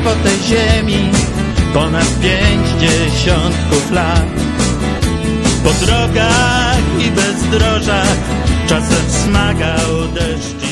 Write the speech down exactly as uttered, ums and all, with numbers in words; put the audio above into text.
po tej ziemi ponad pięćdziesiątków lat. Po drogach i bezdrożach czasem smagał deszcz.